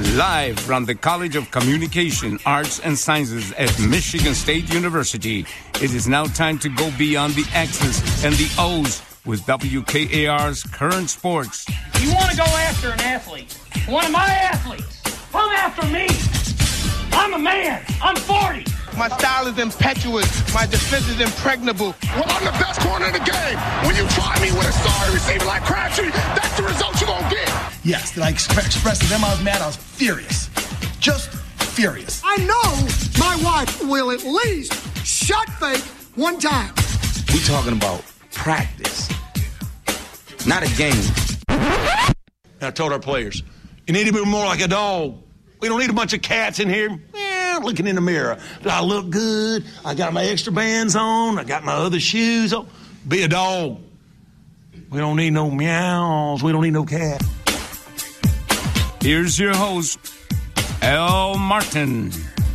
Live from the College of Communication, Arts, and Sciences at Michigan State University, it is now time to go beyond the X's and the O's with WKAR's Current Sports. You want to go after an athlete, one of my athletes, come after me. I'm a man. I'm 40. My style is impetuous. My defense is impregnable. Well, I'm the best corner in the game. When you try me with a starting receiver like Crabtree, that's the result you're going to get. Yes, did I express to them I was mad? I was furious. Just furious. I know my wife will at least shut fake one time. We talking about practice, not a game. I told our players, you need to be more like a dog. We don't need a bunch of cats in here looking in the mirror. Do I look good? I got my extra bands on. I got my other shoes on. Be a dog. We don't need no meows. We don't need no cat. Here's your host, Al Martin.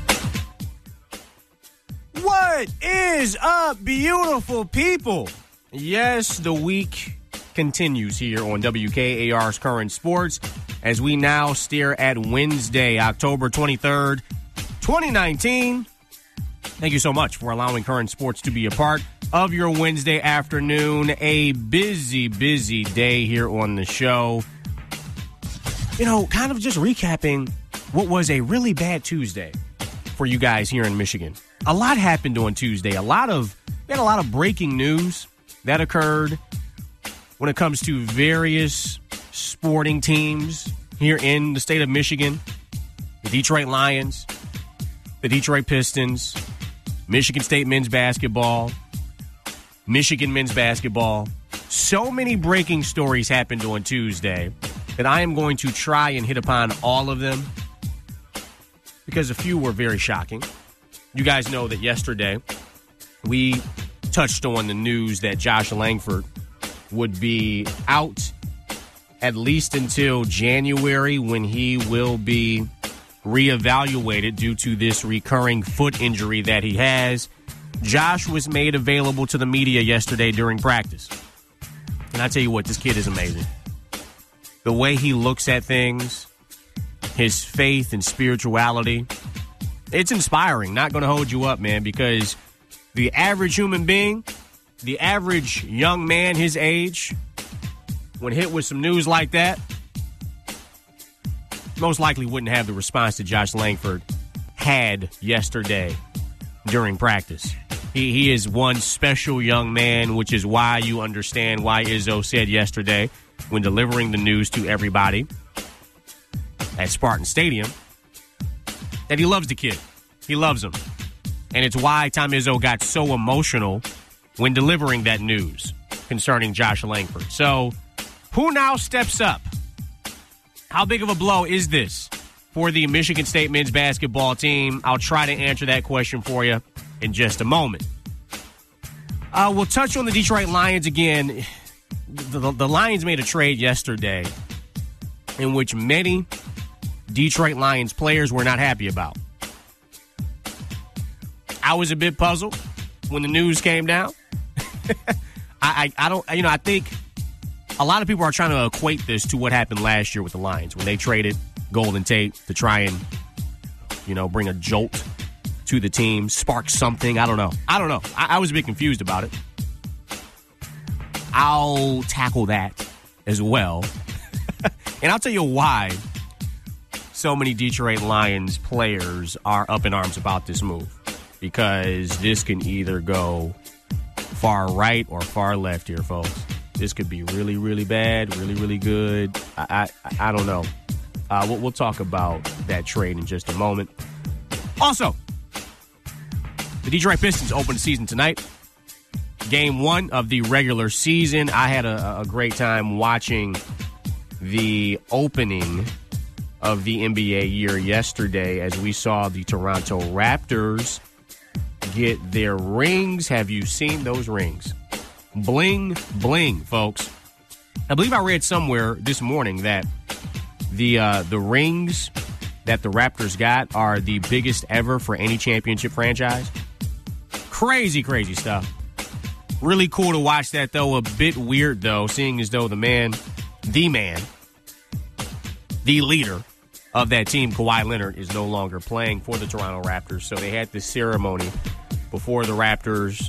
What is up, beautiful people? Yes, the week continues here on WKAR's Current Sports as we now stare at Wednesday, October 23rd, 2019. Thank you so much for allowing Current Sports to be a part of your Wednesday afternoon. A busy, busy day here on the show. You know, kind of just recapping what was a really bad Tuesday for you guys here in Michigan. A lot happened on Tuesday. We had a lot of breaking news that occurred when it comes to various sporting teams here in the state of Michigan. The Detroit Lions, the Detroit Pistons, Michigan State men's basketball, Michigan men's basketball. So many breaking stories happened on Tuesday that I am going to try and hit upon all of them because a few were very shocking. You guys know that yesterday we touched on the news that Josh Langford would be out at least until January, when he will be reevaluated due to this recurring foot injury that he has. Josh was made available to the media yesterday during practice. And I tell you what, this kid is amazing. The way he looks at things, his faith and spirituality, it's inspiring. Not going to hold you up, man, because the average human being, the average young man his age, when hit with some news like that, most likely wouldn't have the response that Josh Langford had yesterday during practice. He is one special young man, which is why you understand why Izzo said yesterday when delivering the news to everybody at Spartan Stadium that he loves the kid. He loves him. And it's why Tom Izzo got so emotional when delivering that news concerning Josh Langford. So, who now steps up? How big of a blow is this for the Michigan State men's basketball team? I'll try to answer that question for you in just a moment. We'll touch on the Detroit Lions again. The Lions made a trade yesterday in which many Detroit Lions players were not happy about. I was a bit puzzled when the news came down. I think a lot of people are trying to equate this to what happened last year with the Lions when they traded Golden Tate to try and, bring a jolt to the team, spark something. I don't know. I was a bit confused about it. I'll tackle that as well. And I'll tell you why so many Detroit Lions players are up in arms about this move. Because this can either go far right or far left here, folks. This could be really, really bad, really, really good. I don't know. We'll talk about that trade in just a moment. Also, the Detroit Pistons open the season tonight. Game 1 of the regular season. I had a great time watching the opening of the NBA year yesterday as we saw the Toronto Raptors get their rings. Have you seen those rings? Bling, bling, folks. I believe I read somewhere this morning that the rings that the Raptors got are the biggest ever for any championship franchise. Crazy, crazy stuff. Really cool to watch that, though. A bit weird, though, seeing as though the leader of that team, Kawhi Leonard, is no longer playing for the Toronto Raptors. So they had this ceremony before the Raptors,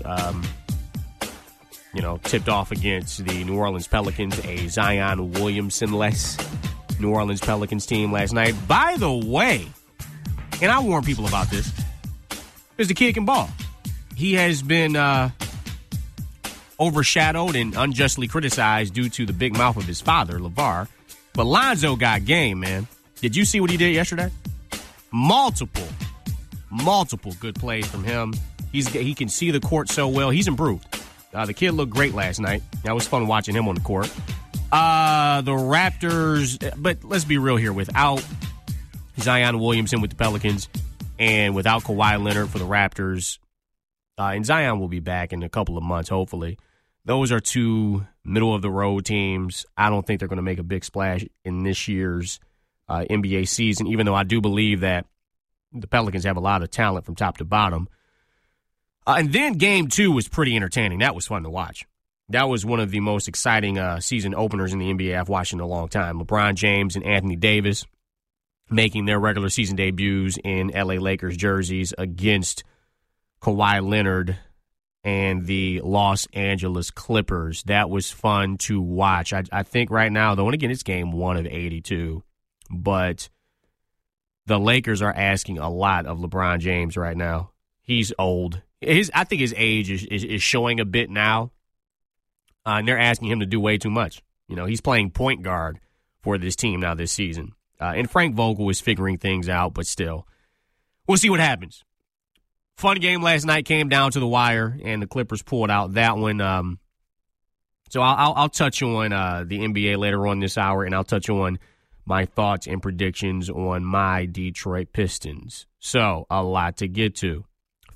tipped off against the New Orleans Pelicans, a Zion Williamson-less New Orleans Pelicans team last night. By the way, and I warn people about this, because the kid can ball. He has been overshadowed and unjustly criticized due to the big mouth of his father, LeVar. But Lonzo got game, man. Did you see what he did yesterday? Multiple good plays from him. He can see the court so well. He's improved. The kid looked great last night. That was fun watching him on the court. The Raptors, but let's be real here. Without Zion Williamson with the Pelicans and without Kawhi Leonard for the Raptors, and Zion will be back in a couple of months, hopefully. Those are two middle-of-the-road teams. I don't think they're going to make a big splash in this year's NBA season, even though I do believe that the Pelicans have a lot of talent from top to bottom. And then Game 2 was pretty entertaining. That was fun to watch. That was one of the most exciting season openers in the NBA I've watched in a long time. LeBron James and Anthony Davis making their regular season debuts in LA Lakers jerseys against Kawhi Leonard and the Los Angeles Clippers. That was fun to watch. I think right now, though, and again, it's game 1 of 82, but the Lakers are asking a lot of LeBron James right now. He's old. I think his age is showing a bit now, and they're asking him to do way too much. He's playing point guard for this team now this season. And Frank Vogel is figuring things out, but still, we'll see what happens. Fun game last night, came down to the wire, and the Clippers pulled out that one. So I'll touch on the NBA later on this hour, and I'll touch on my thoughts and predictions on my Detroit Pistons. So a lot to get to.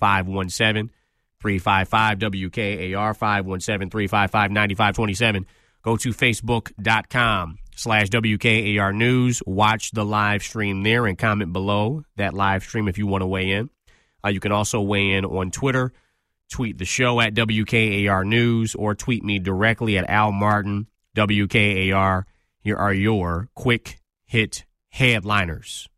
517-355-WKAR, 517-355-9527. Go to Facebook.com/WKAR News. Watch the live stream there and comment below that live stream if you want to weigh in. You can also weigh in on Twitter. Tweet the show at WKAR News or tweet me directly at Al Martin, WKAR. Here are your quick hit headliners.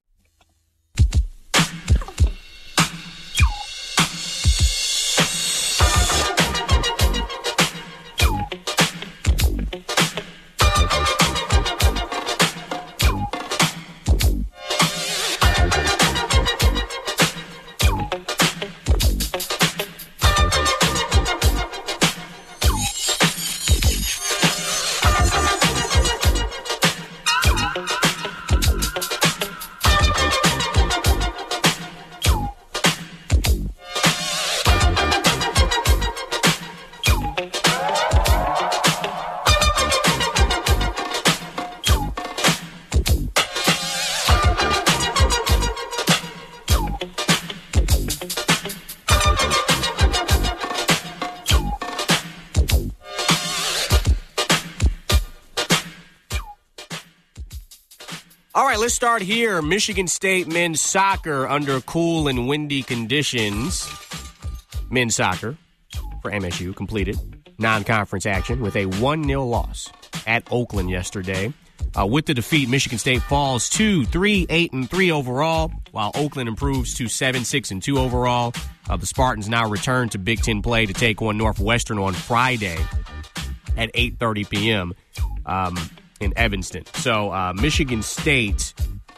All right, let's start here. Michigan State men's soccer under cool and windy conditions. Men's soccer for MSU completed non-conference action with a 1-0 loss at Oakland yesterday. With the defeat, Michigan State falls to 3-8-3 overall, while Oakland improves to 7-6-2 overall. The Spartans now return to Big Ten play to take on Northwestern on Friday at 8:30 p.m. In Evanston. So Michigan State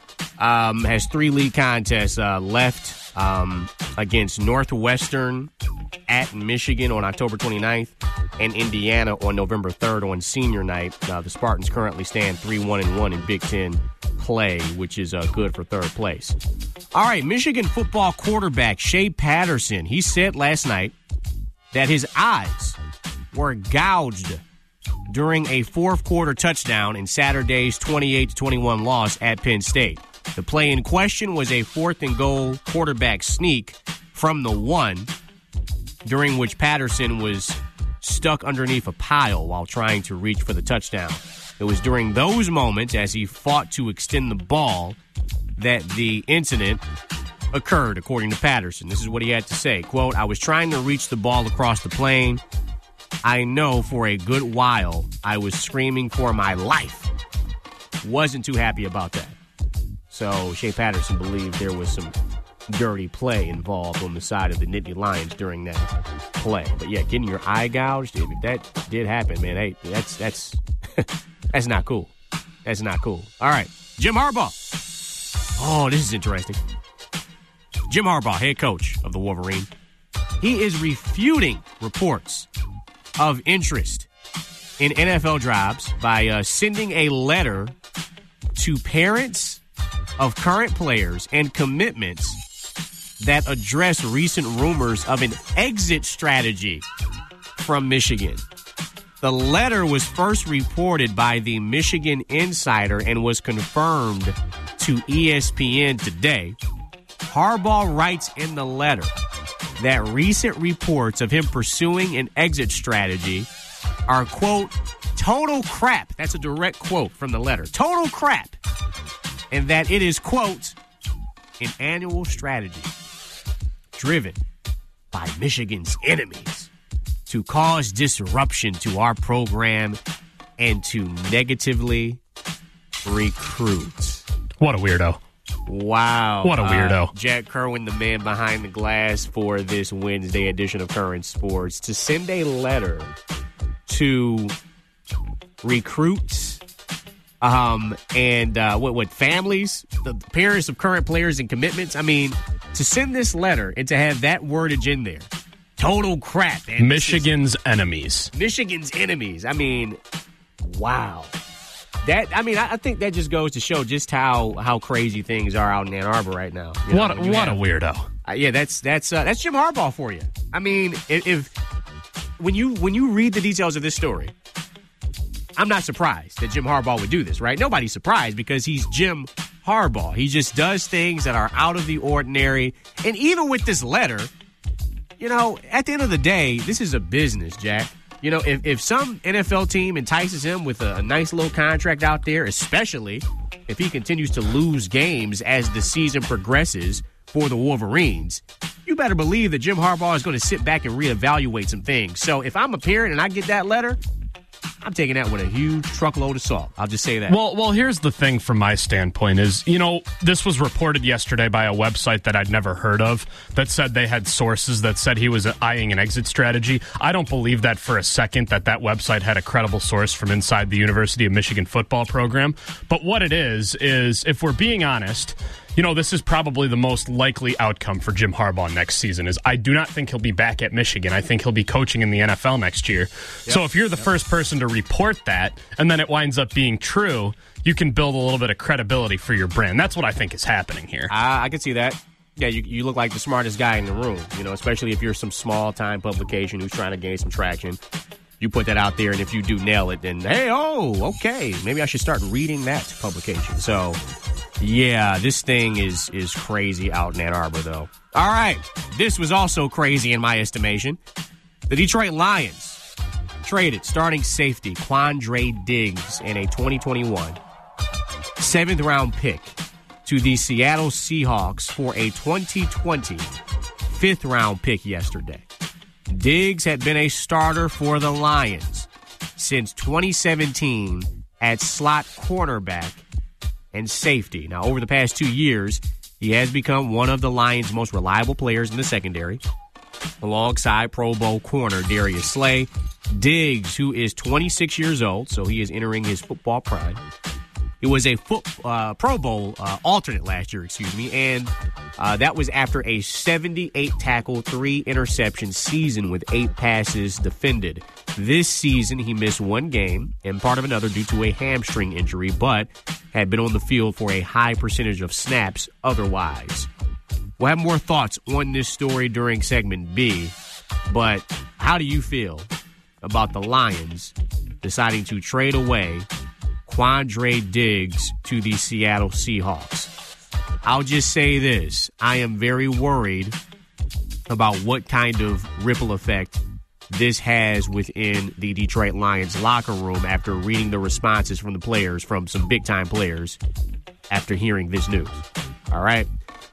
has 3 league contests left against Northwestern at Michigan on October 29th and Indiana on November 3rd on senior night. The Spartans currently stand 3-1-1 in Big Ten play, which is good for third place. All right, Michigan football quarterback Shea Patterson, he said last night that his eyes were gouged during a fourth quarter touchdown in Saturday's 28-21 loss at Penn State. The play in question was a 4th and goal quarterback sneak from the 1, during which Patterson was stuck underneath a pile while trying to reach for the touchdown. It was during those moments, as he fought to extend the ball, that the incident occurred, according to Patterson. This is what he had to say. Quote, "I was trying to reach the ball across the plane. I know for a good while I was screaming for my life. Wasn't too happy about that." So Shea Patterson believed there was some dirty play involved on the side of the Nittany Lions during that play. But yeah, getting your eye gouged, if that did happen, man, hey, that's that's not cool. That's not cool. All right, Jim Harbaugh. Oh, this is interesting. Jim Harbaugh, head coach of the Wolverine, he is refuting reports of interest in NFL jobs by sending a letter to parents of current players and commitments that address recent rumors of an exit strategy from Michigan. The letter was first reported by the Michigan Insider and was confirmed to ESPN today. Harbaugh writes in the letter that recent reports of him pursuing an exit strategy are, quote, total crap. That's a direct quote from the letter. Total crap. And that it is, quote, an annual strategy driven by Michigan's enemies to cause disruption to our program and to negatively recruit. What a weirdo. Wow. What a weirdo. Jack Kerwin, the man behind the glass for this Wednesday edition of Current Sports, to send a letter to recruits and what families, the parents of current players and commitments. I mean, to send this letter and to have that wordage in there. Total crap, man. Michigan's enemies. Michigan's enemies. I mean, wow. I think that just goes to show just how crazy things are out in Ann Arbor right now. What a weirdo. Yeah, that's Jim Harbaugh for you. I mean, if when you read the details of this story, I'm not surprised that Jim Harbaugh would do this, right? Nobody's surprised because he's Jim Harbaugh. He just does things that are out of the ordinary. And even with this letter, at the end of the day, this is a business, Jack. If some NFL team entices him with a nice little contract out there, especially if he continues to lose games as the season progresses for the Wolverines, you better believe that Jim Harbaugh is going to sit back and reevaluate some things. So if I'm a parent and I get that letter, I'm taking that with a huge truckload of salt. I'll just say that. Well, here's the thing from my standpoint is, this was reported yesterday by a website that I'd never heard of that said they had sources that said he was eyeing an exit strategy. I don't believe that for a second that website had a credible source from inside the University of Michigan football program. But what it is if we're being honest, this is probably the most likely outcome for Jim Harbaugh next season is I do not think he'll be back at Michigan. I think he'll be coaching in the NFL next year. Yep. So if you're the first person to report that and then it winds up being true, you can build a little bit of credibility for your brand. That's what I think is happening here. I can see that. Yeah, you look like the smartest guy in the room, especially if you're some small-time publication who's trying to gain some traction. You put that out there, and if you do nail it, then, hey, okay, maybe I should start reading that publication. So, yeah, this thing is crazy out in Ann Arbor, though. All right, this was also crazy in my estimation. The Detroit Lions traded starting safety Quandre Diggs in a 2021 7th-round pick to the Seattle Seahawks for a 2020 5th-round pick yesterday. Diggs had been a starter for the Lions since 2017 at slot cornerback and safety. Now, over the past 2 years, he has become one of the Lions' most reliable players in the secondary, alongside Pro Bowl corner Darius Slay. Diggs, who is 26 years old, so he is entering his football prime. He was a Pro Bowl alternate last year, and that was after a 78-tackle, 3-interception season with 8 passes defended. This season, he missed 1 game and part of another due to a hamstring injury, but had been on the field for a high percentage of snaps otherwise. We'll have more thoughts on this story during segment B, but how do you feel about the Lions deciding to trade away Quandre Diggs to the Seattle Seahawks? I'll just say this. I am very worried about what kind of ripple effect this has within the Detroit Lions locker room after reading the responses from the players, from some big-time players, after hearing this news. All right.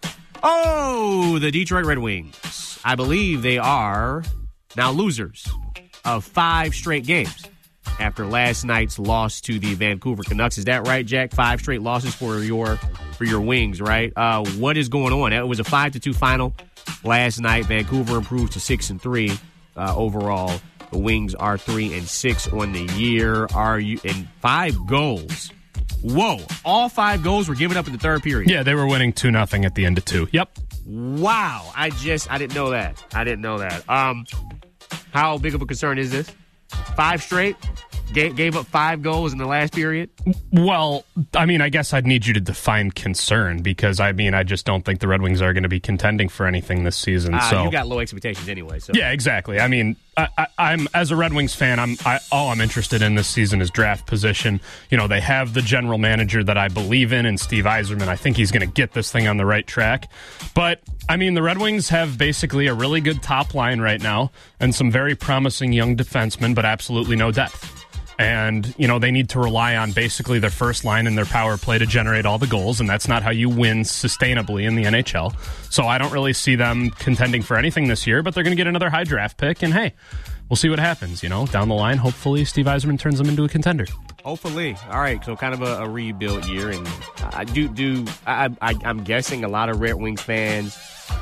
Oh, the Detroit Red Wings. I believe they are now losers of 5 straight games. after last night's loss to the Vancouver Canucks. Is that right, Jack? 5 straight losses for your Wings, right? What is going on? It was a 5-2 final last night. Vancouver improved to 6-3 overall. The Wings are 3-6 on the year. And 5 goals. Whoa! All 5 goals were given up in the third period. Yeah, they were winning 2-0 at the end of 2. Yep. Wow! I didn't know that. How big of a concern is this? 5 straight? Gave up 5 goals in the last period? Well, I mean, I guess I'd need you to define concern because, I mean, I just don't think the Red Wings are going to be contending for anything this season. So you got low expectations anyway. So. Yeah, exactly. I mean, I'm as a Red Wings fan, all I'm interested in this season is draft position. You know, they have the general manager that I believe in Steve Yzerman. I think he's going to get this thing on the right track. But, I mean, the Red Wings have basically a really good top line right now and some very promising young defensemen, but absolutely no depth. And, you know, they need to rely on basically their first line and their power play to generate all the goals, and that's not how you win sustainably in the NHL. So I don't really see them contending for anything this year, but they're going to get another high draft pick, and hey, we'll see what happens, you know, down the line. Hopefully Steve Yzerman turns them into a contender. Hopefully. All right, so kind of a rebuild year, and I'm guessing a lot of Red Wings fans,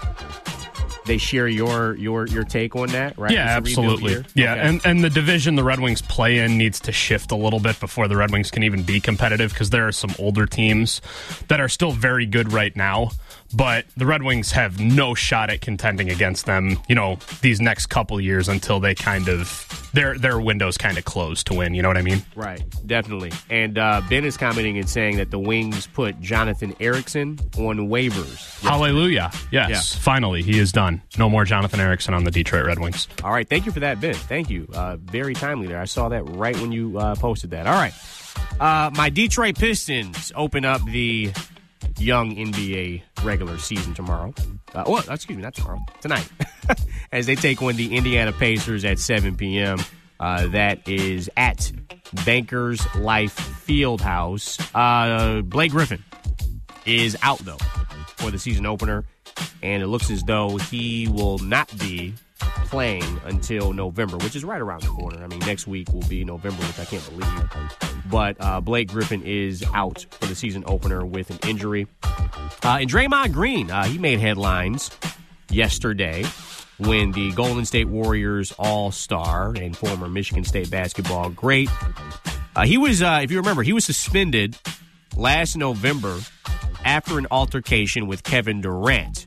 they share your take on that, right? Yeah, absolutely. Yeah, okay. And the division the Red Wings play in needs to shift a little bit before the Red Wings can even be competitive because there are some older teams that are still very good right now, but the Red Wings have no shot at contending against them, you know, these next couple years until they kind of their window's kind of closed to win, you know what I mean? Right, definitely. And Ben is commenting and saying that the Wings put Jonathan Ericsson on waivers. Hallelujah. Yes, yeah. Finally, he is done. No more Jonathan Ericsson on the Detroit Red Wings. All right, thank you for that, Ben. Thank you. Very timely there. I saw that right when you posted that. All right. My Detroit Pistons open up the young NBA regular season tomorrow. Not tomorrow. Tonight. As they take on the Indiana Pacers at 7 p.m. That is at Bankers Life Fieldhouse. Blake Griffin is out, though, for the season opener. And it looks as though he will not be playing until November, which is right around the corner. I mean, next week will be November, which I can't believe. But Blake Griffin is out for the season opener with an injury. And Draymond Green, he made headlines yesterday when the Golden State Warriors all-star and former Michigan State basketball great, he was, if you remember, he was suspended last November after an altercation with Kevin Durant.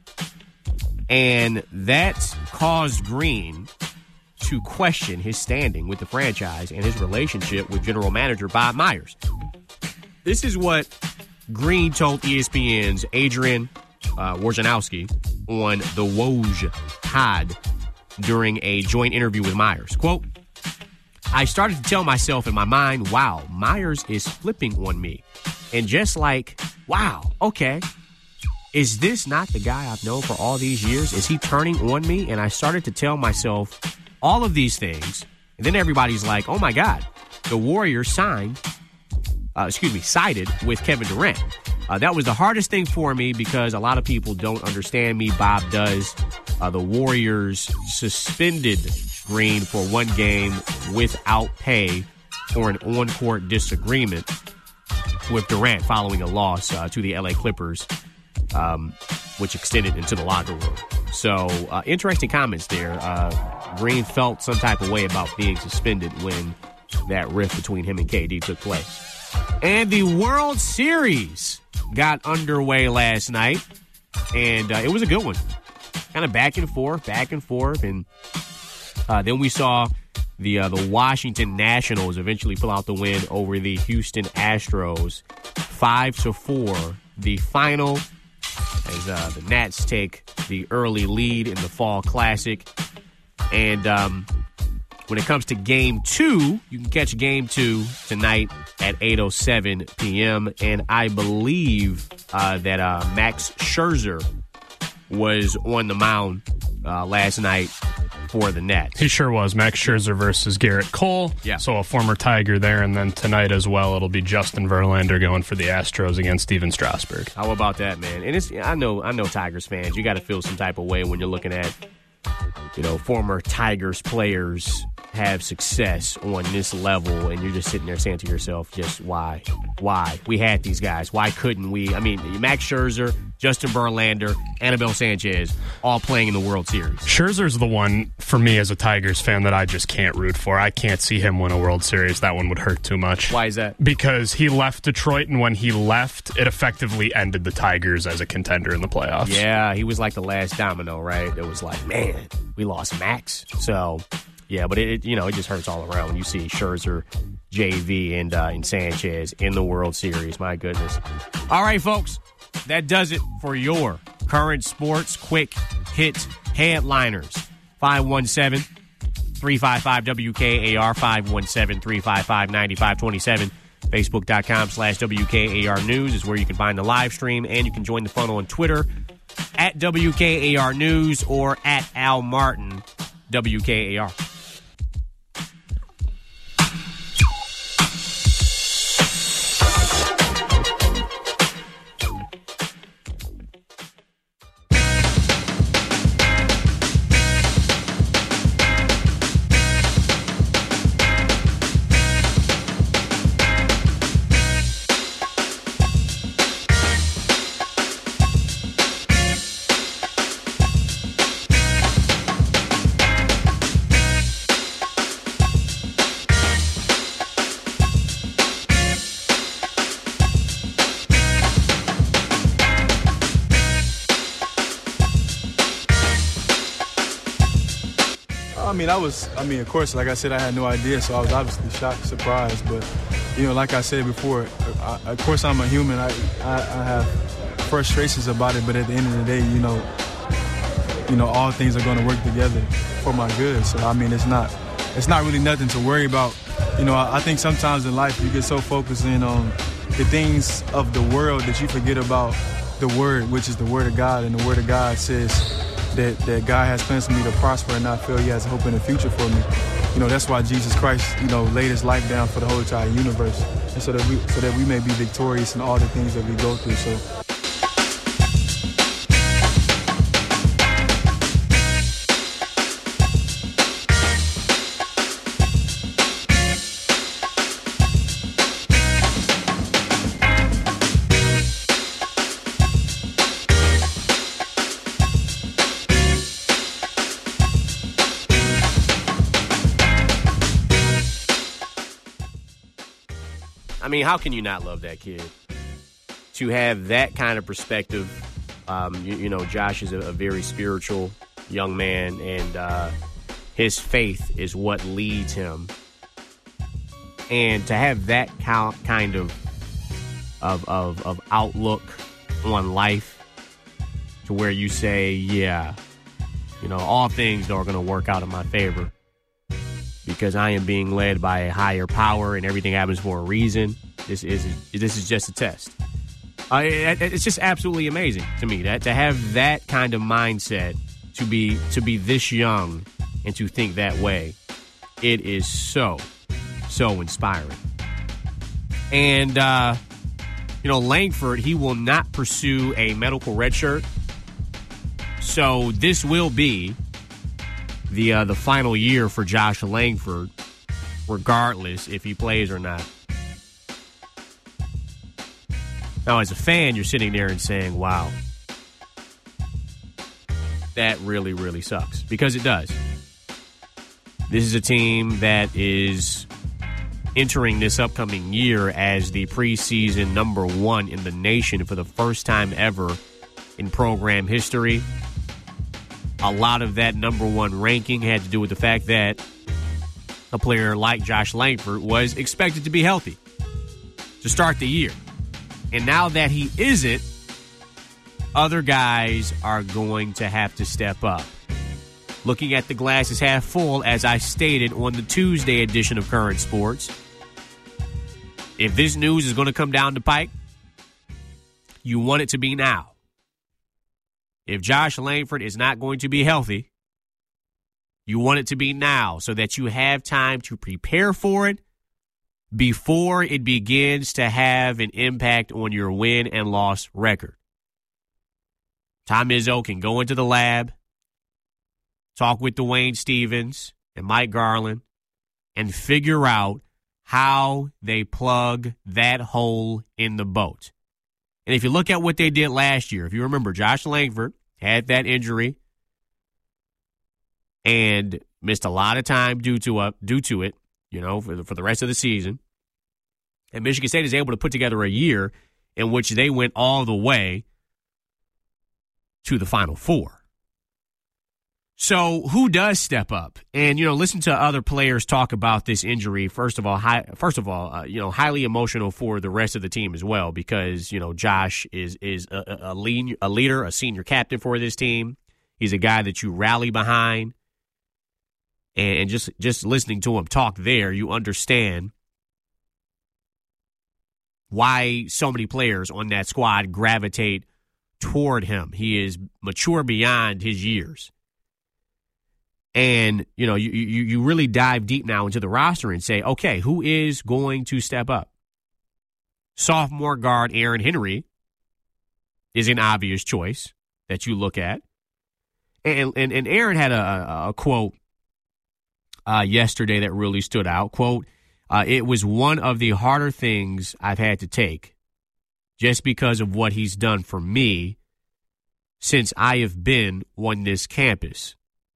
And that caused Green to question his standing with the franchise and his relationship with general manager Bob Myers. This is what Green told ESPN's Adrian Wojnarowski on the Woj pod during a joint interview with Myers. Quote, I started to tell myself in my mind, wow, Myers is flipping on me. And just like, wow, okay, is this not the guy I've known for all these years? Is he turning on me? And I started to tell myself all of these things. And then everybody's like, oh, my God, the Warriors sided with Kevin Durant. That was the hardest thing for me because a lot of people don't understand me. Bob does. The Warriors suspended Green for 1 game without pay for an on-court disagreement with Durant following a loss to the LA Clippers, which extended into the locker room. So, interesting comments there. Green felt some type of way about being suspended when that rift between him and KD took place. And the World Series got underway last night, and it was a good one. Kind of back and forth, and then we saw the Washington Nationals eventually pull out the win over the Houston Astros, 5-4. The final, as the Nats take the early lead in the Fall Classic. And when it comes to Game 2, you can catch Game 2 tonight at 8:07 p.m. And I believe that Max Scherzer was on the mound last night for the Nats. He sure was. Max Scherzer versus Garrett Cole. Yeah. So a former Tiger there. And then tonight as well, it'll be Justin Verlander going for the Astros against Steven Strasburg. How about that, man? And it's I know Tigers fans, you got to feel some type of way when you're looking at, former Tigers players have success on this level, and you're just sitting there saying to yourself, just why? We had these guys. Why couldn't we? I mean, Max Scherzer, Justin Verlander, Anibal Sanchez, all playing in the World Series. Scherzer's the one, for me as a Tigers fan, that I just can't root for. I can't see him win a World Series. That one would hurt too much. Why is that? Because he left Detroit, and when he left, it effectively ended the Tigers as a contender in the playoffs. Yeah, he was like the last domino, right? It was like, man, we lost Max. So, yeah, but it just hurts all around when you see Scherzer, JV, and Sanchez in the World Series. My goodness. All right, folks, that does it for your current sports quick hit headliners. 517-355-WKAR, 517-355-9527. Facebook.com/WKAR News is where you can find the live stream, and you can join the fun on Twitter at WKAR News or at Al Martin WKAR. Of course, like I said, I had no idea, so I was obviously shocked, surprised. But, like I said before, of course I'm a human. I have frustrations about it, but at the end of the day, all things are going to work together for my good. So, it's not really nothing to worry about. I think sometimes in life you get so focused in on the things of the world that you forget about the Word, which is the Word of God. And the Word of God says that God has plans for me to prosper and not fail. He has hope in the future for me. That's why Jesus Christ, laid his life down for the whole entire universe, and so that we may be victorious in all the things that we go through. So. How can you not love that kid? To have that kind of perspective, Josh is a very spiritual young man, and his faith is what leads him. And to have that kind of outlook on life, to where you say, yeah, all things are going to work out in my favor because I am being led by a higher power, and everything happens for a reason. This is just a test. It's just absolutely amazing to me that to have that kind of mindset, to be this young and to think that way. It is so inspiring. And Langford, he will not pursue a medical red shirt, so this will be the final year for Josh Langford, regardless if he plays or not. Now, as a fan, you're sitting there and saying, wow, that really, really sucks. Because it does. This is a team that is entering this upcoming year as the preseason number one in the nation for the first time ever in program history. A lot of that number one ranking had to do with the fact that a player like Josh Langford was expected to be healthy to start the year. And now that he isn't, other guys are going to have to step up. Looking at the glass is half full, as I stated on the Tuesday edition of Current Sports. If this news is going to come down the pike, you want it to be now. If Josh Langford is not going to be healthy, you want it to be now so that you have time to prepare for it before it begins to have an impact on your win and loss record. Tom Izzo can go into the lab, talk with Dwayne Stevens and Mike Garland, and figure out how they plug that hole in the boat. And if you look at what they did last year, if you remember, Josh Langford had that injury and missed a lot of time due to it, for the rest of the season. And Michigan State is able to put together a year in which they went all the way to the Final Four. So who does step up? And, listen to other players talk about this injury. First of all, highly emotional for the rest of the team as well because, Josh is a leader, a senior captain for this team. He's a guy that you rally behind. And just listening to him talk there, you understand why so many players on that squad gravitate toward him. He is mature beyond his years. And, you really dive deep now into the roster and say, okay, who is going to step up? Sophomore guard Aaron Henry is an obvious choice that you look at. And Aaron had a quote yesterday that really stood out. Quote, it was one of the harder things I've had to take just because of what he's done for me since I have been on this campus.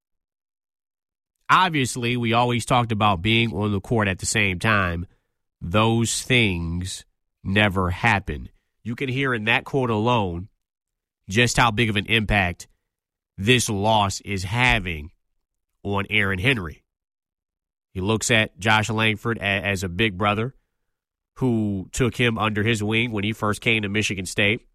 Obviously, we always talked about being on the court at the same time. Those things never happen. You can hear in that quote alone just how big of an impact this loss is having on Aaron Henry. He looks at Josh Langford as a big brother who took him under his wing when he first came to Michigan State.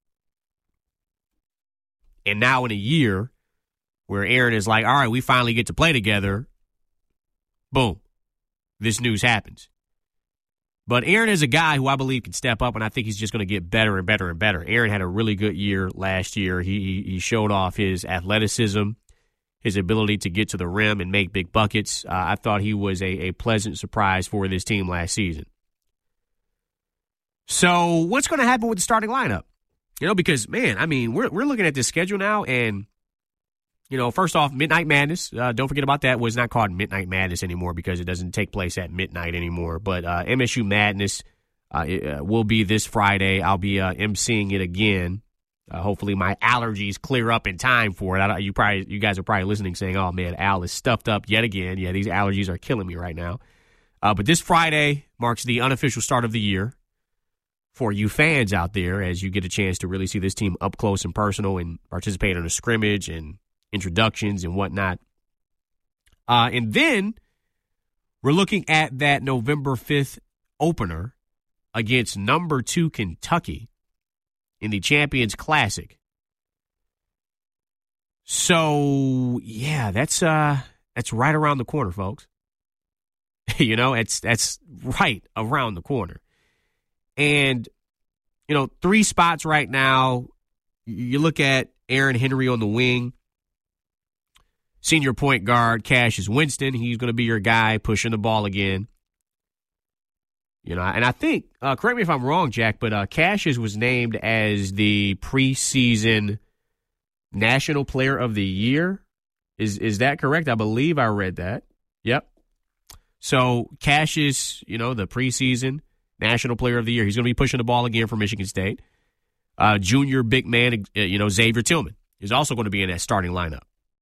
And now in a year where Aaron is like, all right, we finally get to play together, boom, this news happens. But Aaron is a guy who I believe can step up, and I think he's just going to get better and better and better. Aaron had a really good year last year. He showed off his athleticism, his ability to get to the rim and make big buckets. I thought he was a pleasant surprise for this team last season. So what's going to happen with the starting lineup? Because, man, we're looking at this schedule now, and first off, Midnight Madness, don't forget about that. Well, it's not called Midnight Madness anymore because it doesn't take place at midnight anymore. But MSU Madness will be this Friday. I'll be emceeing it again. Hopefully my allergies clear up in time for it. You guys are probably listening saying, oh, man, Al is stuffed up yet again. Yeah, these allergies are killing me right now. But this Friday marks the unofficial start of the year for you fans out there as you get a chance to really see this team up close and personal and participate in a scrimmage and introductions and whatnot. And then we're looking at that November 5th opener against number 2 Kentucky in the Champions Classic. So, yeah, that's right around the corner, folks. That's right around the corner. And, 3 spots right now. You look at Aaron Henry on the wing. Senior point guard Cassius Winston, he's going to be your guy pushing the ball again. And I think, correct me if I'm wrong, Jack, but Cassius was named as the preseason National Player of the Year. Is that correct? I believe I read that. Yep. So Cassius, the preseason National Player of the Year, he's going to be pushing the ball again for Michigan State. Junior big man, Xavier Tillman is also going to be in that starting lineup.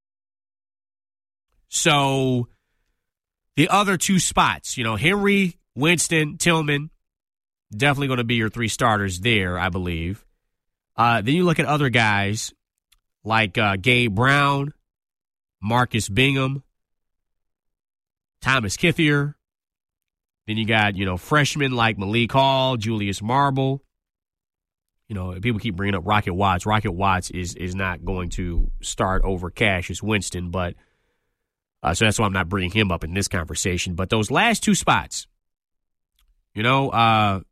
So the other 2 spots, Henry, Winston, Tillman, definitely going to be your 3 starters there, I believe. Then you look at other guys like Gabe Brown, Marcus Bingham, Thomas Kithier. Then you got, freshmen like Malik Hall, Julius Marble. People keep bringing up Rocket Watts. Rocket Watts is not going to start over Cassius Winston, but so that's why I'm not bringing him up in this conversation. But those last 2 spots, Arns,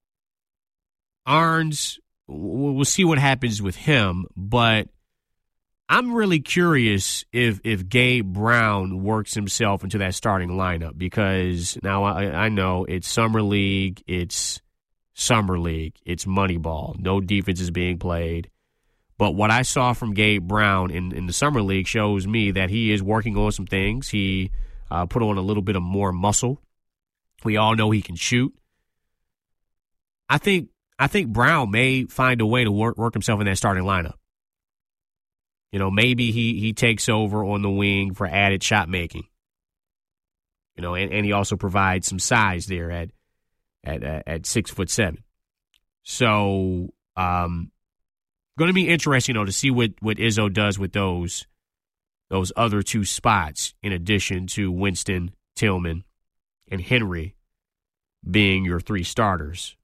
we'll see what happens with him. But I'm really curious if Gabe Brown works himself into that starting lineup because now I know it's Summer League, it's Moneyball. No defense is being played. But what I saw from Gabe Brown in the Summer League shows me that he is working on some things. He put on a little bit of more muscle We all know he can shoot. I think Brown may find a way to work himself in that starting lineup. You know, maybe he takes over on the wing for added shot making. You know, and he also provides some size there at 6'7". So, going to be interesting, to see what Izzo does with those other two spots, in addition to Winston, Tillman, and Henry being your three starters.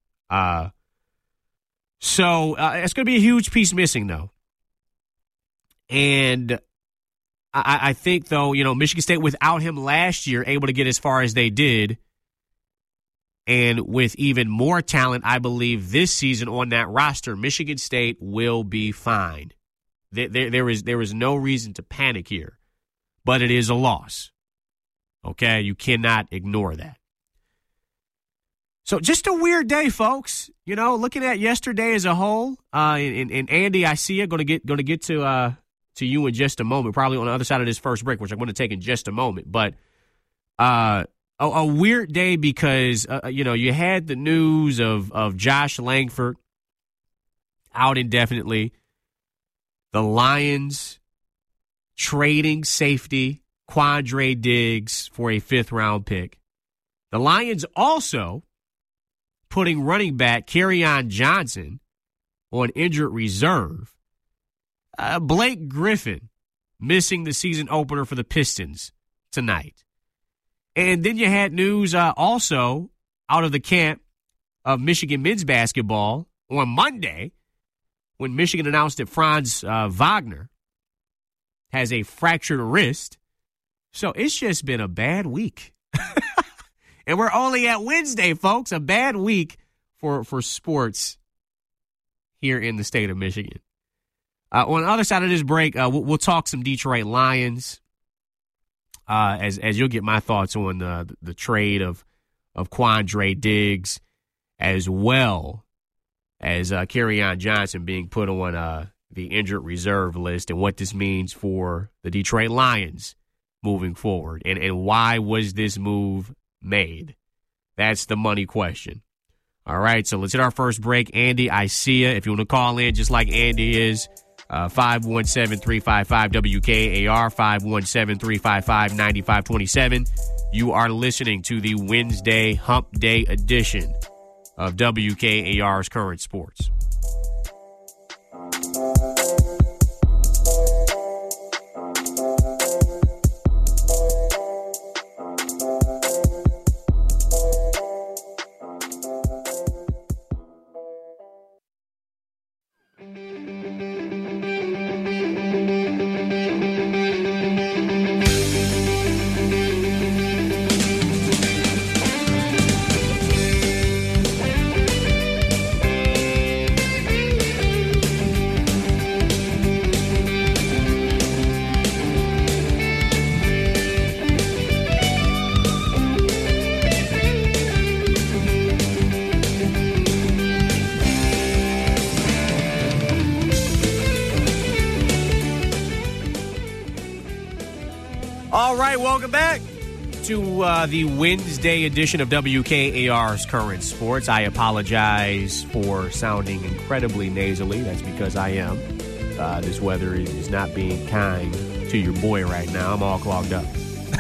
So it's going to be a huge piece missing, though. And I think, though, Michigan State, without him last year, able to get as far as they did, and with even more talent, I believe, this season on that roster, Michigan State will be fine. There is no reason to panic here, but it is a loss. Okay? You cannot ignore that. So just a weird day, folks. Looking at yesterday as a whole, and Andy, I see it. Going to get to you in just a moment, probably on the other side of this first break, which I'm going to take in just a moment. But a weird day because, you had the news of Josh Langford out indefinitely. The Lions trading safety Quandre Diggs for a 5th-round pick. The Lions also putting running back Kerryon Johnson on injured reserve. Blake Griffin missing the season opener for the Pistons tonight. And then you had news also out of the camp of Michigan men's basketball on Monday when Michigan announced that Franz Wagner has a fractured wrist. So it's just been a bad week. And we're only at Wednesday, folks. A bad week for sports here in the state of Michigan. On the other side of this break, we'll talk some Detroit Lions. As you'll get my thoughts on the trade of Quandre Diggs, as well as Kerryon Johnson being put on the injured reserve list, and what this means for the Detroit Lions moving forward, and why was this move made? That's the money question. All right, so let's hit our first break. Andy, I see you. If you want to call in just like Andy is, 517-355-WKAR, 517-355-9527. You are listening to the Wednesday Hump Day edition of WKAR's Current Sports. All right, welcome back to the Wednesday edition of WKAR's Current Sports. I apologize for sounding incredibly nasally. That's because I am. This weather is not being kind to your boy right now. I'm all clogged up.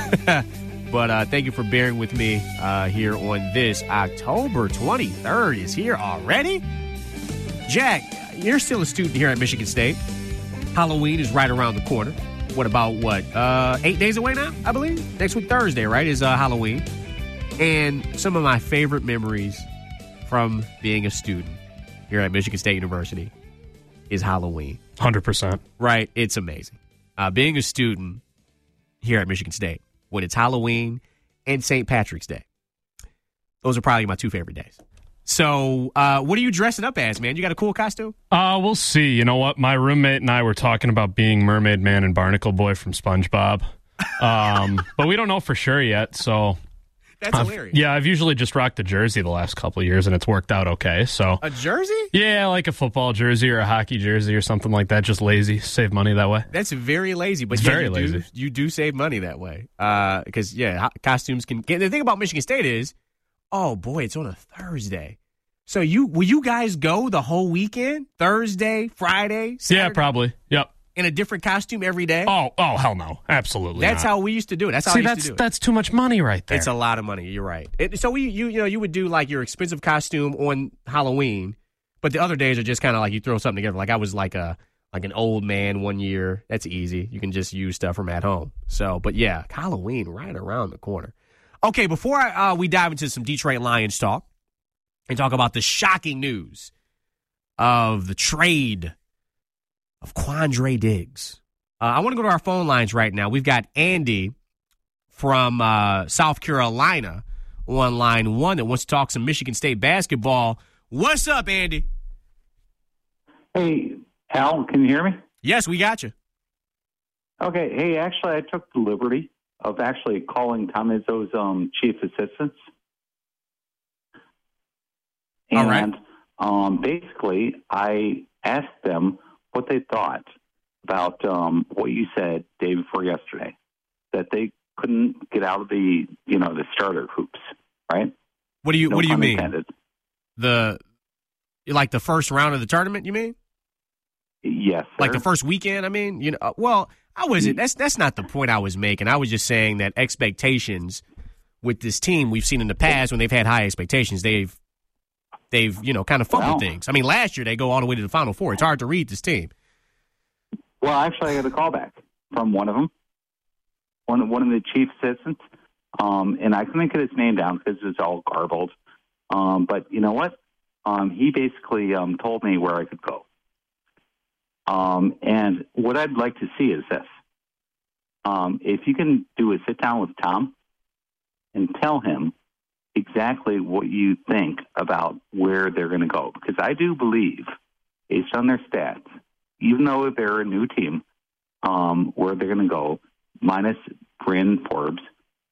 But thank you for bearing with me here on this. October 23rd is here already. Jack, you're still a student here at Michigan State. Halloween is right around the corner. What about 8 days away now, I believe? Next week, Thursday, right, is Halloween. And some of my favorite memories from being a student here at Michigan State University is Halloween. 100%. Right? It's amazing. Being a student here at Michigan State, when it's Halloween and St. Patrick's Day, those are probably my two favorite days. So, what are you dressing up as, man? You got a cool costume? We'll see. You know what? My roommate and I were talking about being Mermaid Man and Barnacle Boy from SpongeBob. But we don't know for sure yet, so... That's hilarious. Yeah, I've usually just rocked a jersey the last couple of years, and it's worked out okay. So a jersey? Yeah, like a football jersey or a hockey jersey or something like that. Just lazy. Save money that way. That's very lazy. But it's very lazy. You do save money that way. Because, costumes can... The thing about Michigan State is, Oh, boy, it's on a Thursday. So will you guys go the whole weekend? Thursday, Friday, Saturday? Yeah, probably. Yep. In a different costume every day? Oh, hell no. Absolutely That's not. how we used to do it. That's how I used to do it. That's too much money right there. It's a lot of money. You're right. So you would do like your expensive costume on Halloween, but the other days are just kind of like you throw something together. Like I was like an old man one year. That's easy. You can just use stuff from at home. So, but yeah, Halloween right around the corner. Okay, before we dive into some Detroit Lions talk and talk about the shocking news of the trade of Quandre Diggs, I want to go to our phone lines right now. We've got Andy from South Carolina on line 1 that wants to talk some Michigan State basketball. What's up, Andy? Hey, Al, can you hear me? Yes, we got you. Okay. Hey, actually, I took the liberty of actually calling Tom Izzo's chief assistants. And basically, I asked them what they thought about what you said day before yesterday, that they couldn't get out of the starter hoops, right? What do you mean? Intended. The first round of the tournament, you mean? Yes, sir. Like the first weekend, I mean? I wasn't. That's not the point I was making. I was just saying that expectations with this team we've seen in the past when they've had high expectations, they've kind of fumbled things. I mean, last year they go all the way to the Final Four. It's hard to read this team. Well, actually, I got a call back from one of them, one of the chief assistants, and I couldn't get his name down because it's all garbled. But you know what? He basically told me where I could go. And what I'd like to see is this. If you can do a sit-down with Tom and tell him exactly what you think about where they're going to go. Because I do believe, based on their stats, even though they're a new team, where they're going to go, minus Bryn Forbes,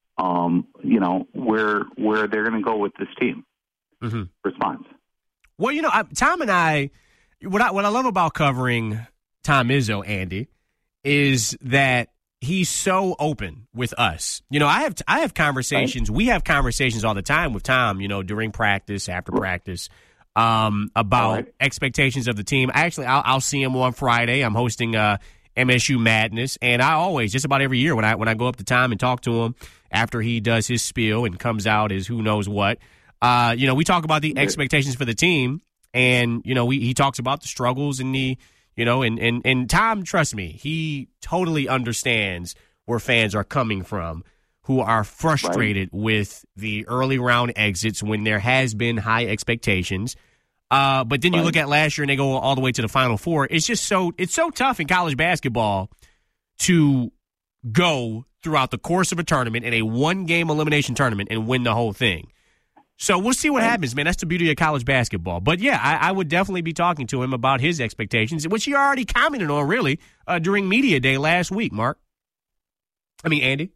where they're going to go with this team. Mm-hmm. Response. Well, Tom and I, what I love about covering Tom Izzo, Andy, is that he's so open with us. I have conversations. Right. We have conversations all the time with Tom, during practice, after practice, about expectations of the team. Actually, I'll see him on Friday. I'm hosting MSU Madness, and I always, just about every year, when I go up to Tom and talk to him after he does his spiel and comes out as who knows what, we talk about the expectations for the team, and he talks about the struggles and the. And Tom, trust me, he totally understands where fans are coming from who are frustrated with the early round exits when there has been high expectations. But then you look at last year and they go all the way to the Final Four. It's so tough in college basketball to go throughout the course of a tournament in a one-game elimination tournament and win the whole thing. So we'll see what happens, man. That's the beauty of college basketball. But, yeah, I would definitely be talking to him about his expectations, which he already commented on, really, during Media Day last week, Andy.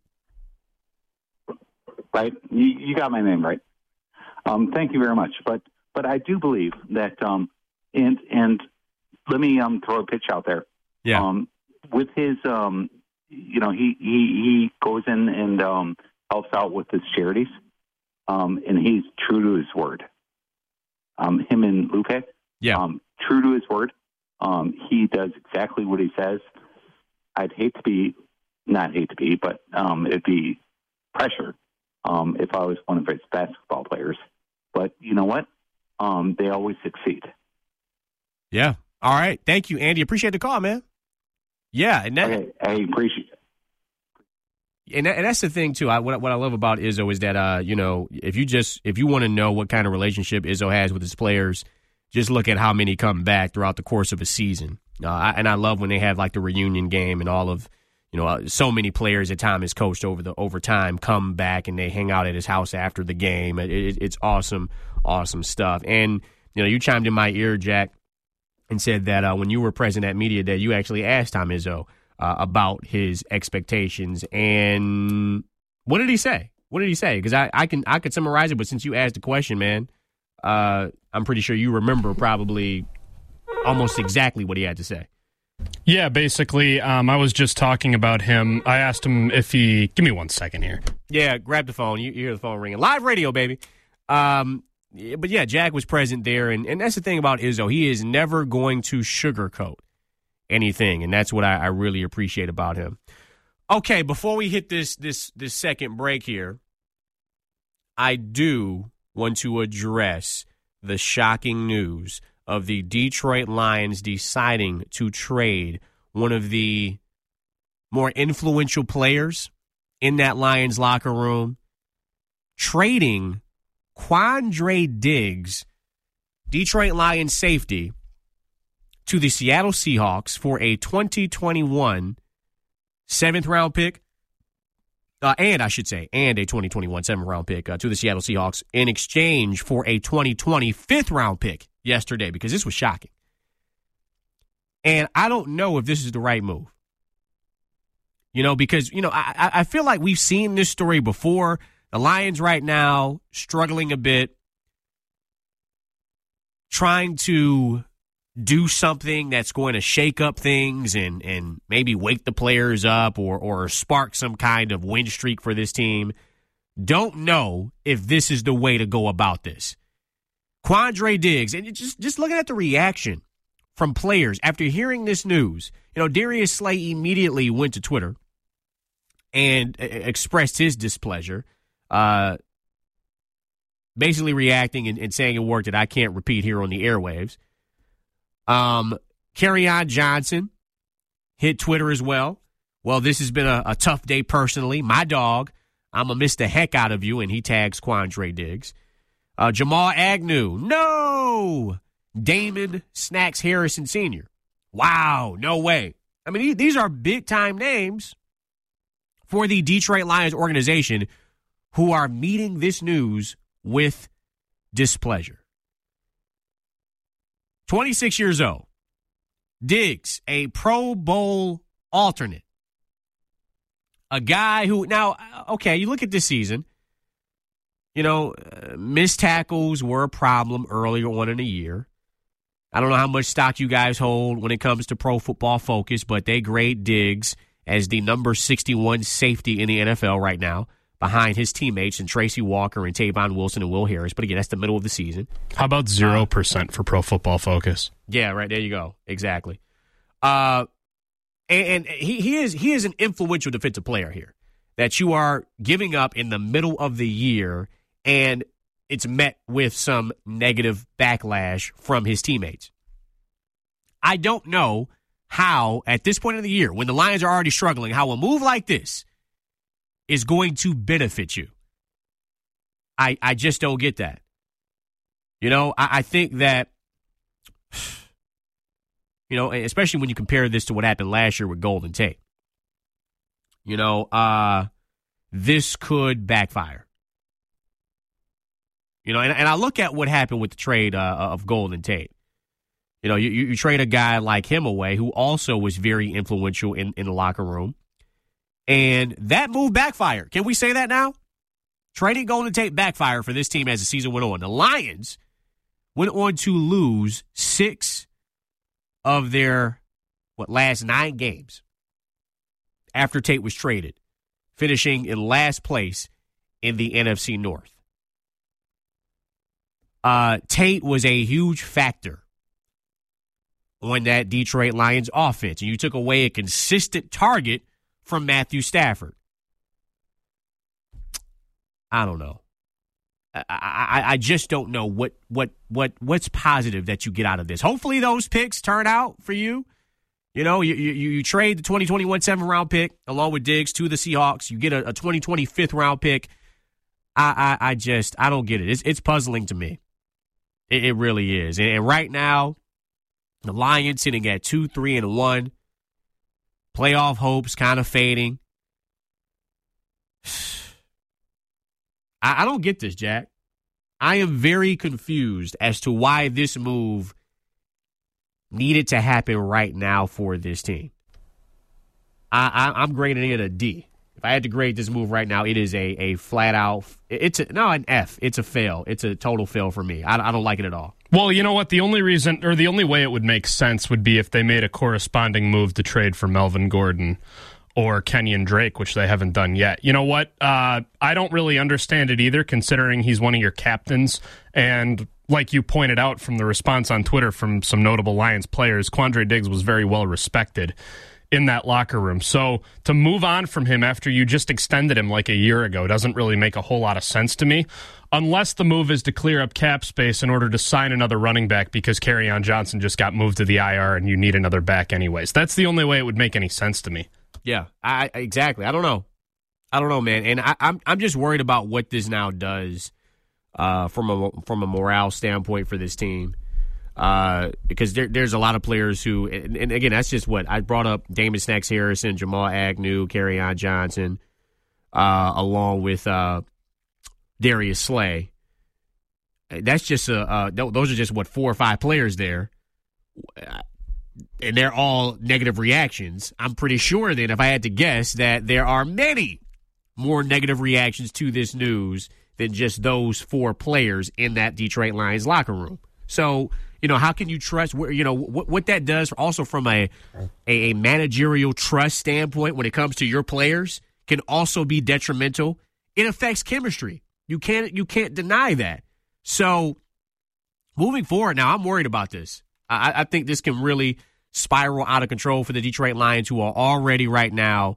Right. You got my name right. Thank you very much. But I do believe that, and let me throw a pitch out there. Yeah. With his, he goes in and helps out with his charities. And he's true to his word. Him and Lupe, true to his word. He does exactly what he says. I'd not hate to be, but it'd be pressure if I was one of his basketball players. But you know what? They always succeed. Yeah. All right. Thank you, Andy. Appreciate the call, man. Yeah. And I appreciate it. And that's the thing too. What I love about Izzo is that if you want to know what kind of relationship Izzo has with his players, just look at how many come back throughout the course of a season. And I love when they have like the reunion game and all of so many players that Tom has coached over time come back and they hang out at his house after the game. It's awesome stuff. And you chimed in my ear, Jack, and said that when you were present at Media Day, you actually asked Tom Izzo about his expectations, and what did he say? Because I could summarize it, but since you asked the question, man, I'm pretty sure you remember probably almost exactly what he had to say. Yeah, basically, I was just talking about him. I asked him if he... Give me 1 second here. Yeah, grab the phone. You hear the phone ringing. Live radio, baby. But yeah, Jack was present there, and that's the thing about Izzo. He is never going to sugarcoat anything, and that's what I really appreciate about him. Okay, before we hit this second break here, I do want to address the shocking news of the Detroit Lions deciding to trade one of the more influential players in that Lions locker room, trading Quandre Diggs, Detroit Lions safety, to the Seattle Seahawks for a 2021 7th-round pick, and a 2021 7th-round pick to the Seattle Seahawks in exchange for a 2020 5th-round pick yesterday, because this was shocking. And I don't know if this is the right move. Because, I feel like we've seen this story before. The Lions right now struggling a bit, trying to do something that's going to shake up things and maybe wake the players up or spark some kind of win streak for this team. Don't know if this is the way to go about this. Quandre Diggs, and just looking at the reaction from players after hearing this news. Darius Slay immediately went to Twitter and expressed his displeasure, basically reacting and saying a word that I can't repeat here on the airwaves. Kerryon Johnson hit Twitter as well. Well, this has been a tough day personally. My dog, I'm going to miss the heck out of you, and he tags Quandre Diggs. Jamal Agnew, no! Damon Snacks Harrison Sr. Wow, no way. I mean, these are big-time names for the Detroit Lions organization who are meeting this news with displeasure. 26 years old. Diggs, a Pro Bowl alternate. A guy who, now, okay, you look at this season, missed tackles were a problem earlier on in the year. I don't know how much stock you guys hold when it comes to Pro Football Focus, but they grade Diggs as the number 61 safety in the NFL right now, behind his teammates and Tracy Walker and Tavon Wilson and Will Harris. But again, that's the middle of the season. How about 0% for Pro Football Focus? Yeah, right. There you go. Exactly. And he is an influential defensive player here that you are giving up in the middle of the year, and it's met with some negative backlash from his teammates. I don't know how, at this point of the year, when the Lions are already struggling, how a move like this is going to benefit you. I just don't get that. I think that, especially when you compare this to what happened last year with Golden Tate, this could backfire. And I look at what happened with the trade of Golden Tate. You trade a guy like him away who also was very influential in the locker room. And that move backfired. Can we say that now? Trading Golden Tate backfired for this team as the season went on. The Lions went on to lose 6 of their, last 9 games after Tate was traded, finishing in last place in the NFC North. Tate was a huge factor on that Detroit Lions offense, and you took away a consistent target from Matthew Stafford. I don't know. I just don't know what's positive that you get out of this. Hopefully those picks turn out for you. You trade the 2021 7th-round pick along with Diggs to the Seahawks. You get a 2020 5th-round pick. I don't get it. It's puzzling to me. It really is. And right now, the Lions sitting at 2-3-1. Playoff hopes kind of fading. I don't get this, Jack. I am very confused as to why this move needed to happen right now for this team. I'm grading it a D. If I had to grade this move right now, it is a flat out. An F. It's a fail. It's a total fail for me. I don't like it at all. Well, you know what? The only reason, or the only way it would make sense would be if they made a corresponding move to trade for Melvin Gordon or Kenyon Drake, which they haven't done yet. You know what? I don't really understand it either, considering he's one of your captains. And like you pointed out from the response on Twitter from some notable Lions players, Quandre Diggs was very well respected in that locker room. So to move on from him after you just extended him like a year ago doesn't really make a whole lot of sense to me, unless the move is to clear up cap space in order to sign another running back because Kerryon Johnson just got moved to the IR and you need another back anyways. That's the only way it would make any sense to me. Yeah, exactly. I don't know, man. And I'm just worried about what this now does from a morale standpoint for this team. Because there's a lot of players who, and again, that's just what I brought up: Damon Snacks Harrison, Jamal Agnew, Kerryon Johnson, along with Darius Slay. That's just those are just 4 or 5 players there, and they're all negative reactions. I'm pretty sure that if I had to guess, that there are many more negative reactions to this news than just those 4 players in that Detroit Lions locker room. So, how can you trust, what that does also from a managerial trust standpoint when it comes to your players can also be detrimental. It affects chemistry. You can't deny that. So moving forward now, I'm worried about this. I think this can really spiral out of control for the Detroit Lions, who are already right now,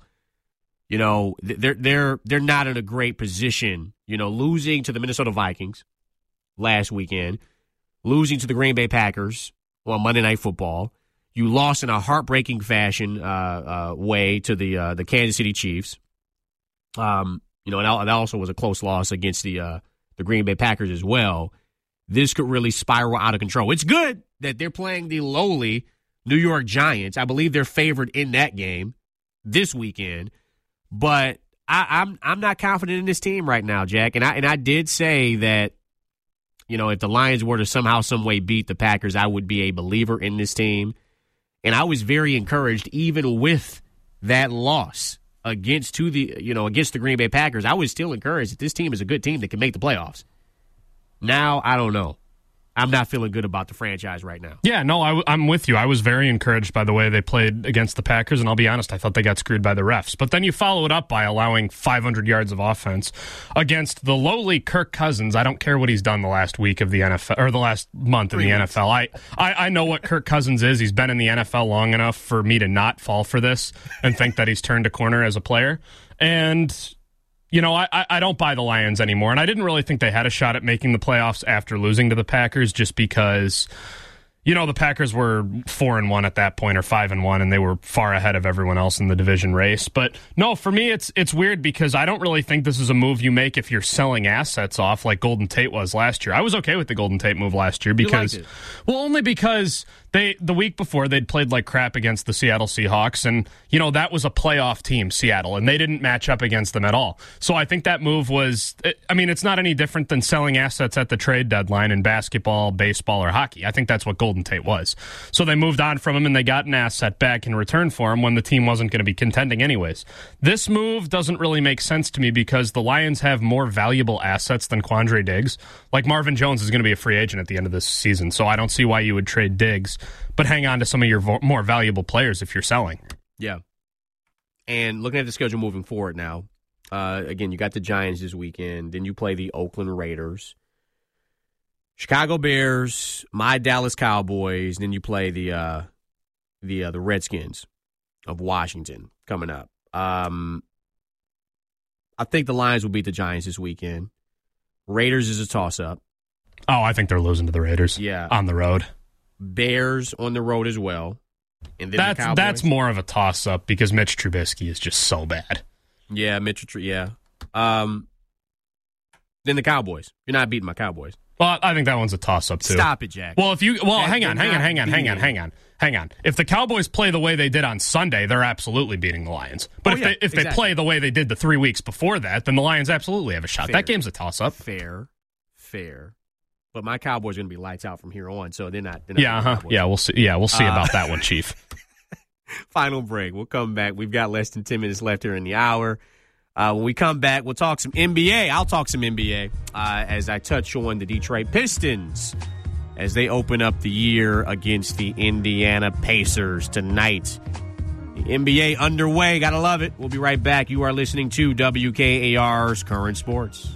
they're not in a great position, losing to the Minnesota Vikings last weekend, losing to the Green Bay Packers on Monday Night Football. You lost in a heartbreaking fashion way to the Kansas City Chiefs. And that also was a close loss against the Green Bay Packers as well. This could really spiral out of control. It's good that they're playing the lowly New York Giants. I believe they're favored in that game this weekend. But I'm not confident in this team right now, Jack. And I did say that, if the Lions were to somehow, some way beat the Packers, I would be a believer in this team. And I was very encouraged, even with that loss against the Green Bay Packers. I was still encouraged that this team is a good team that can make the playoffs. Now, I don't know. I'm not feeling good about the franchise right now. Yeah, no, I'm with you. I was very encouraged by the way they played against the Packers, and I'll be honest, I thought they got screwed by the refs. But then you follow it up by allowing 500 yards of offense against the lowly Kirk Cousins. I don't care what he's done the last week of the NFL, or the last month in the NFL. I know what Kirk Cousins is. He's been in the NFL long enough for me to not fall for this and think that he's turned a corner as a player. And I don't buy the Lions anymore, and I didn't really think they had a shot at making the playoffs after losing to the Packers just because, the Packers were 4-1 at that point, or 5-1, and they were far ahead of everyone else in the division race. But no, for me, it's weird because I don't really think this is a move you make if you're selling assets off like Golden Tate was last year. I was okay with the Golden Tate move last year because, only because the week before they'd played like crap against the Seattle Seahawks, and that was a playoff team, Seattle, and they didn't match up against them at all. So I think that move was, it's not any different than selling assets at the trade deadline in basketball, baseball, or hockey. I think that's what Golden Tate was. So they moved on from him and they got an asset back in return for him when the team wasn't going to be contending anyways. This move doesn't really make sense to me because the Lions have more valuable assets than Quandre Diggs. Like Marvin Jones is going to be a free agent at the end of this season, so I don't see why you would trade Diggs, but hang on to some of your more valuable players if you're selling. Yeah. And looking at the schedule moving forward now, again, you got the Giants this weekend, then you play the Oakland Raiders, Chicago Bears, my Dallas Cowboys, then you play the Redskins of Washington coming up. I think the Lions will beat the Giants this weekend. Raiders is a toss-up. Oh, I think they're losing to the Raiders. Yeah. On the road. Bears on the road as well. And then that's more of a toss-up because Mitch Trubisky is just so bad. Yeah, then the Cowboys. You're not beating my Cowboys. Well, I think that one's a toss-up too. Stop it, Jack. Well, hang on. If the Cowboys play the way they did on Sunday, they're absolutely beating the Lions. But if they play the way they did the 3 weeks before that, then the Lions absolutely have a shot. Fair. That game's a toss-up. Fair. But my Cowboys are going to be lights out from here on, so they're not. Yeah, we'll see. Yeah, we'll see about that one, Chief. Final break. We'll come back. We've got less than 10 minutes left here in the hour. When we come back, we'll talk some NBA. I'll talk some NBA as I touch on the Detroit Pistons as they open up the year against the Indiana Pacers tonight NBA underway. Gotta love it. We'll be right back. You are listening to WKAR's Current Sports.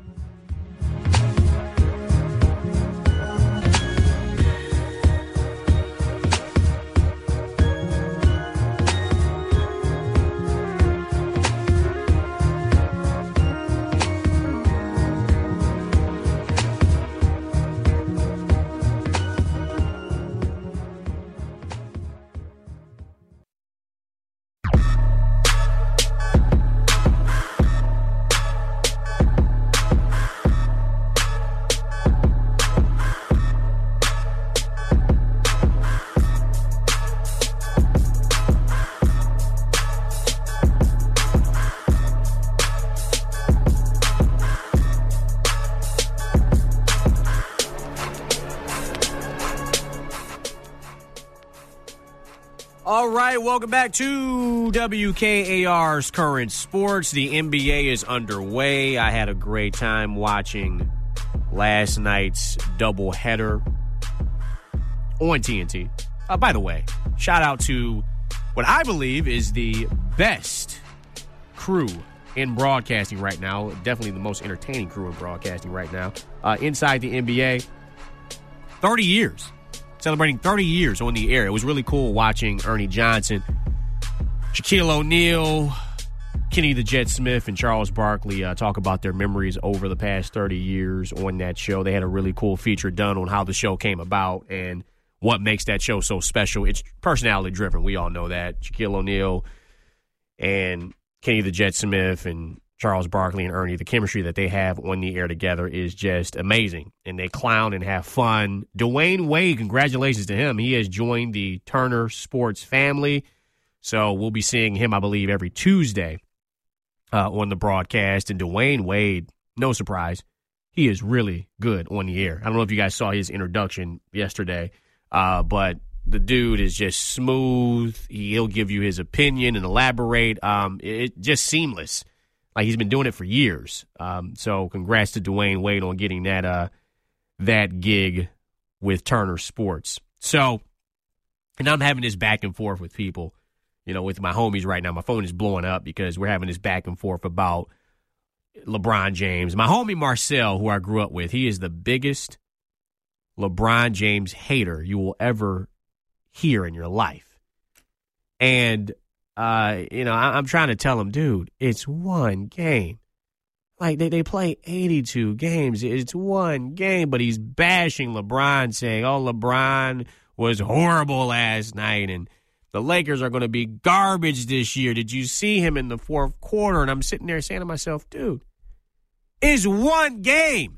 All right, welcome back to WKAR's Current Sports. The NBA is underway. I had a great time watching last night's doubleheader on TNT. By the way, shout out to what I believe is the best crew in broadcasting right now. Definitely the most entertaining crew in broadcasting right now. Inside the NBA, 30 years. Celebrating 30 years on the air. It was really cool watching Ernie Johnson, Shaquille O'Neal, Kenny the Jet Smith, and Charles Barkley talk about their memories over the past 30 years on that show. They had a really cool feature done on how the show came about and what makes that show so special. It's personality-driven. We all know that. Shaquille O'Neal and Kenny the Jet Smith and Charles Barkley and Ernie, the chemistry that they have on the air together is just amazing. And they clown and have fun. Dwayne Wade, congratulations to him. He has joined the Turner Sports family. So we'll be seeing him, I believe, every Tuesday on the broadcast. And Dwayne Wade, no surprise, he is really good on the air. I don't know if you guys saw his introduction yesterday, but the dude is just smooth. He'll give you his opinion and elaborate. It's just seamless. Like, he's been doing it for years. So congrats to Dwayne Wade on getting that gig with Turner Sports. So, and I'm having this back and forth with people, with my homies right now. My phone is blowing up because we're having this back and forth about LeBron James. My homie Marcel, who I grew up with, he is the biggest LeBron James hater you will ever hear in your life. And I'm trying to tell him, dude, it's one game. Like, they play 82 games. It's one game, but he's bashing LeBron, saying, oh, LeBron was horrible last night, and the Lakers are going to be garbage this year. Did you see him in the fourth quarter? And I'm sitting there saying to myself, dude, it's one game.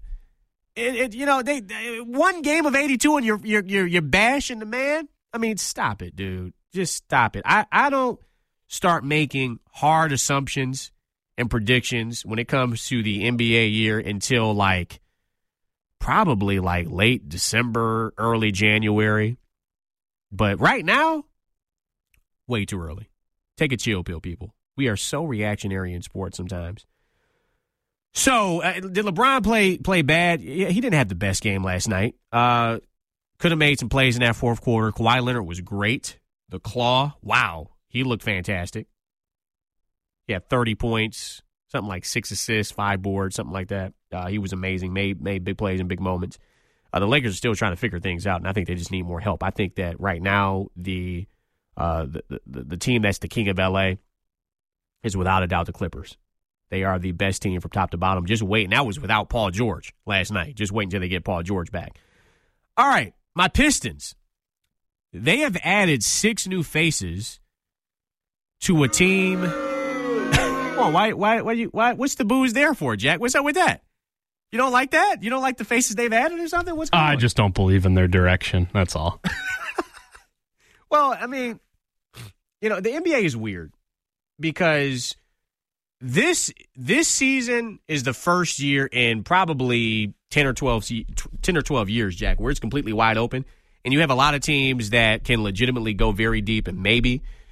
One game of 82 and you're bashing the man? I mean, stop it, dude. Just stop it. I don't start making hard assumptions and predictions when it comes to the NBA year until probably late December, early January. But right now, way too early. Take a chill pill, people. We are so reactionary in sports sometimes. So, did LeBron play bad? Yeah, he didn't have the best game last night. Could have made some plays in that fourth quarter. Kawhi Leonard was great. The Claw, wow. He looked fantastic. He had 30 points, something like 6 assists, 5 boards, something like that. He was amazing, made big plays in big moments. The Lakers are still trying to figure things out, and I think they just need more help. I think that right now the team that's the king of L.A. is without a doubt the Clippers. They are the best team from top to bottom. Just wait. And that was without Paul George last night. Just wait until they get Paul George back. All right, my Pistons. They have added 6 new faces to a team. Oh, why? What's the booze there for, Jack? What's up with that? You don't like that? You don't like the faces they've added or something? What's going on? I just don't believe in their direction. That's all. Well, I mean, the NBA is weird because this season is the first year in probably 10 or 12 years, Jack, where it's completely wide open. And you have a lot of teams that can legitimately go very deep and maybe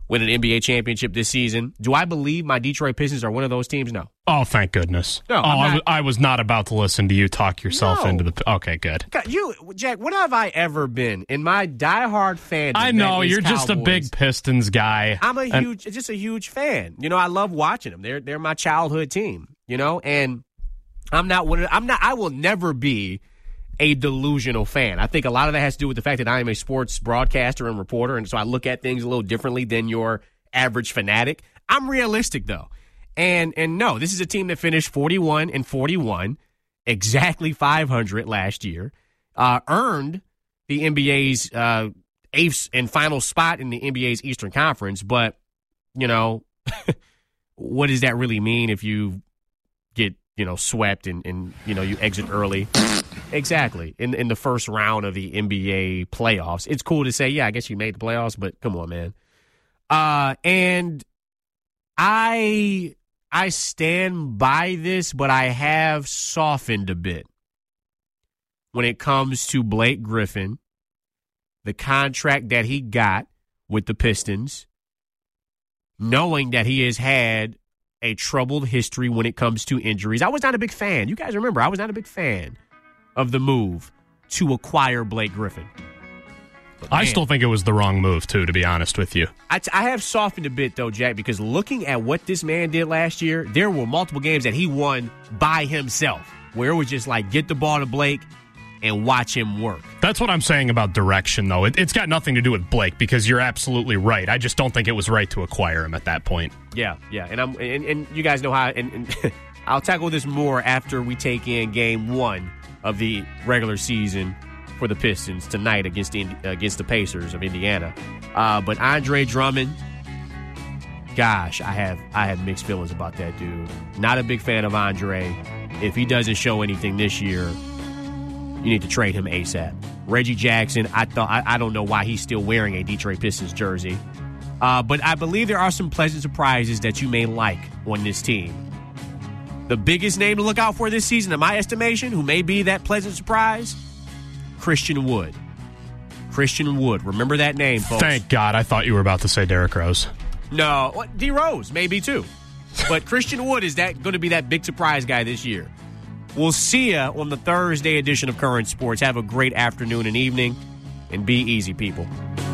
win an NBA championship this season. Do I believe my Detroit Pistons are one of those teams? No. Oh, thank goodness. No, I was not about to listen to you talk yourself into the... Okay, good. Jack, what have I ever been in my diehard fandom? I know, you're just a big Pistons guy. I'm just a huge fan. I love watching them. They're my childhood team, and I will never be a delusional fan. I think a lot of that has to do with the fact that I am a sports broadcaster and reporter, and so I look at things a little differently than your average fanatic. I'm realistic, though. And no, this is a team that finished 41-41, exactly 500 last year, earned the NBA's eighth and final spot in the NBA's Eastern Conference, but, what does that really mean if you get, swept and you exit early? Exactly. In the first round of the NBA playoffs. It's cool to say, I guess you made the playoffs, but come on, man. And I stand by this, but I have softened a bit when it comes to Blake Griffin, the contract that he got with the Pistons, knowing that he has had a troubled history when it comes to injuries. I was not a big fan. You guys remember, I was not a big fan of the move to acquire Blake Griffin. But I still think it was the wrong move, too, to be honest with you. I have softened a bit, though, Jack, because looking at what this man did last year, there were multiple games that he won by himself, where it was just like, get the ball to Blake and watch him work. That's what I'm saying about direction, though. It's got nothing to do with Blake, because you're absolutely right. I just don't think it was right to acquire him at that point. Yeah, and you guys know how, and I'll tackle this more after we take in game 1 of the regular season for the Pistons tonight against the Pacers of Indiana. But Andre Drummond, gosh, I have mixed feelings about that dude. Not a big fan of Andre. If he doesn't show anything this year, you need to trade him ASAP. Reggie Jackson, I don't know why he's still wearing a Detroit Pistons jersey. But I believe there are some pleasant surprises that you may like on this team. The biggest name to look out for this season, in my estimation, who may be that pleasant surprise, Christian Wood. Christian Wood. Remember that name, folks. Thank God. I thought you were about to say Derrick Rose. No. D. Rose, maybe too. But Christian Wood is going to be that big surprise guy this year. We'll see you on the Thursday edition of Current Sports. Have a great afternoon and evening, and be easy, people.